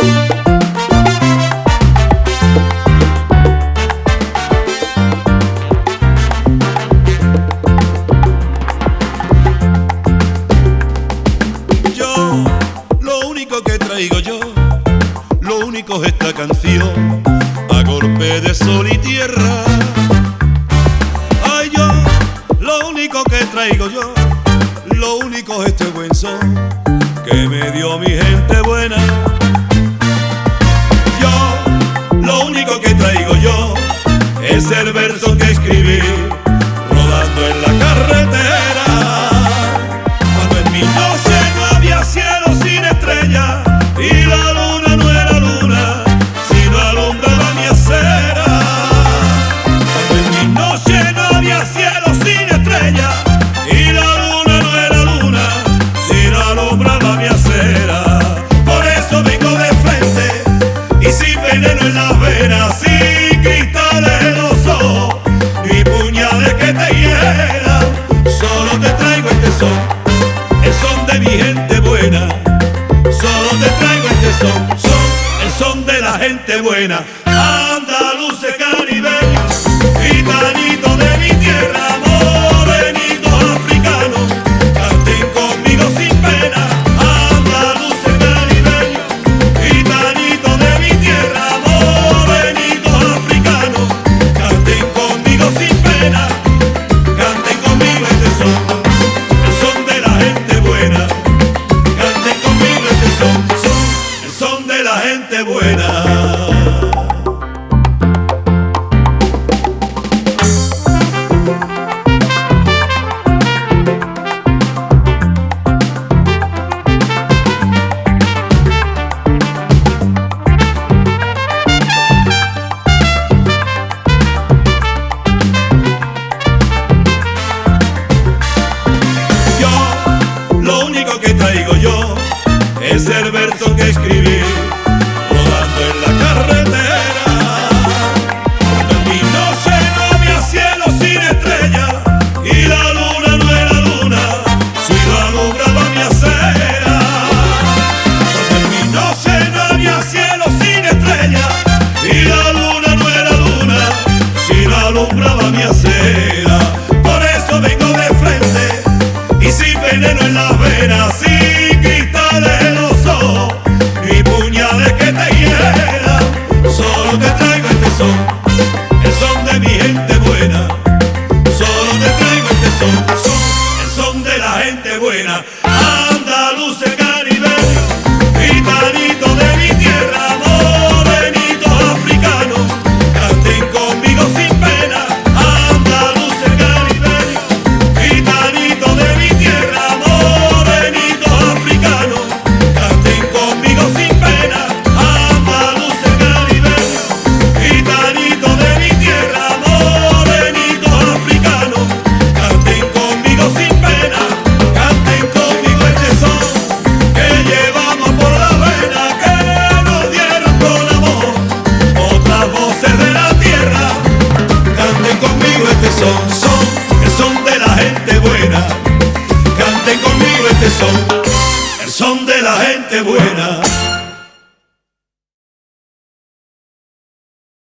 Lo único es esta canción a golpe de sol y tierra. Ay, yo, lo único que traigo yo, lo único es este buen son que me dio mi gente buena. Yo, lo único que traigo yo es el verso que escribí rodando en la carretera. Cuando en mi noche no había cielo sin estrella y la luna no era luna, sino alumbraba mi acera. Cuando en mi noche no había cielo sin estrella y la luna no era luna, sino alumbraba mi acera. Por eso vengo de frente y sin veneno en las venas, sin cristales en los ojos y puñales que te hieran. Solo te traigo este son, el son de mi gente buena. Solo te traigo este son, el son de la gente buena. Andaluces caribeños, gitanitos de mi tierra, morenitos africanos, canten conmigo sin pena. Andaluces caribeños, gitanitos de mi tierra, morenitos africanos, canten conmigo sin pena. Canten conmigo este son, el son de la gente buena. Canten conmigo este son, el son de la gente buena. Lo único que traigo yo es el verso que escribí rodando en la carretera. Cuando en mi noche no había cielo sin estrella y la luna no era luna, sino alumbraba mi acera. Cuando en mi noche no había cielo sin estrella y la luna no era luna, sino alumbraba mi acera. Por eso vengo de frente y sin veneno en las venas, sin cristales en los ojos y puñales que te hieran. Solo te traigo este son, el son de mi gente buena. Solo te traigo este son, el son de la gente buena. Andaluces caribeños, gitanitos de mi tierra, morenitos africanos, canten conmigo sin pena. Andaluces caribeños, gitanitos de mi tierra, morenitos africanos, canten conmigo sin pena. Andaluces caribeños, gitanitos de mi tierra, morenitos africanos, canten conmigo sin pena. Canten conmigo este son que llevamos por la vena, que nos dieron con amor otras voces de la tierra. Canten conmigo este son.